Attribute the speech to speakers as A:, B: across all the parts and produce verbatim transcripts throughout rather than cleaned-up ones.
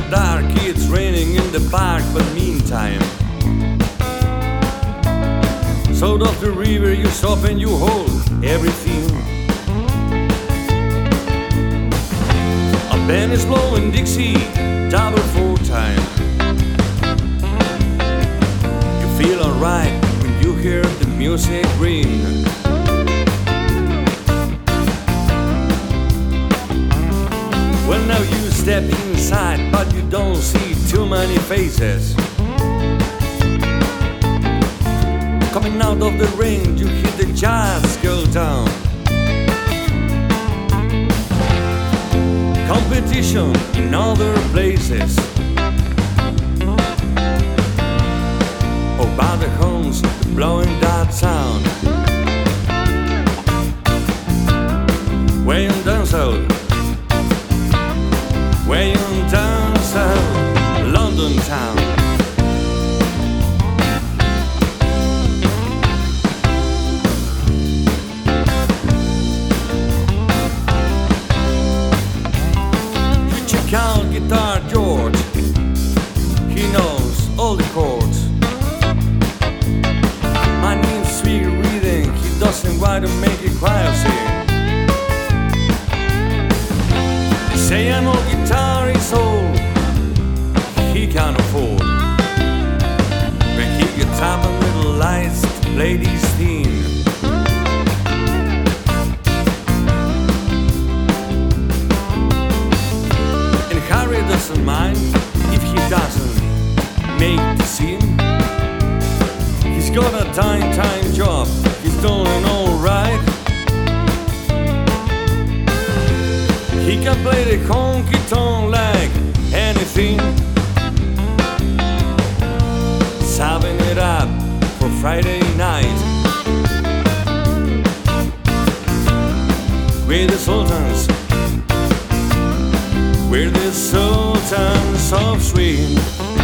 A: dark, it's raining in the park, but meantime, south of the river you stop and you hold everything. A band is blowing Dixie, double full time. You feel alright when you hear the music ring. Well, now you step inside, but you don't see too many faces. Coming out of the ring, you hear the jazz go down. Competition in other places. Oh, by the horns blowing that sound. Way on down south, way on down south, London town. Count Guitar George, he knows all the chords. My name's sweet reading, he doesn't want to make it choir sing. They say an old guitar is old, he can't afford. When he gets up on little lights to play this theme. Harry doesn't mind if he doesn't make the scene. He's got a time-time job, he's doing alright. He can play the honky-tonk like anything, serving it up for Friday night. We're the Sultans, we're the Sultans of Swing.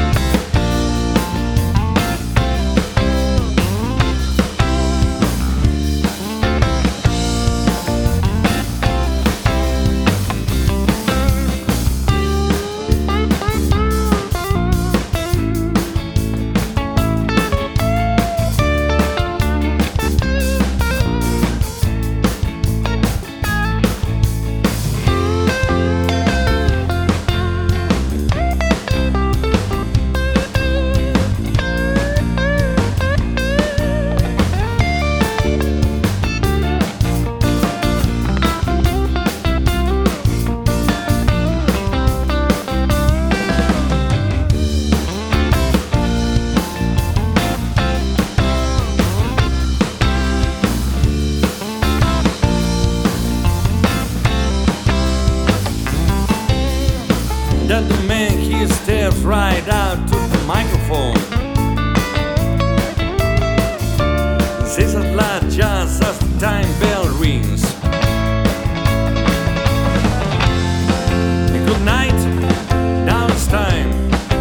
A: Then the man, he steps right out to the microphone, says it loud just as the time bell rings. Good night, now it's time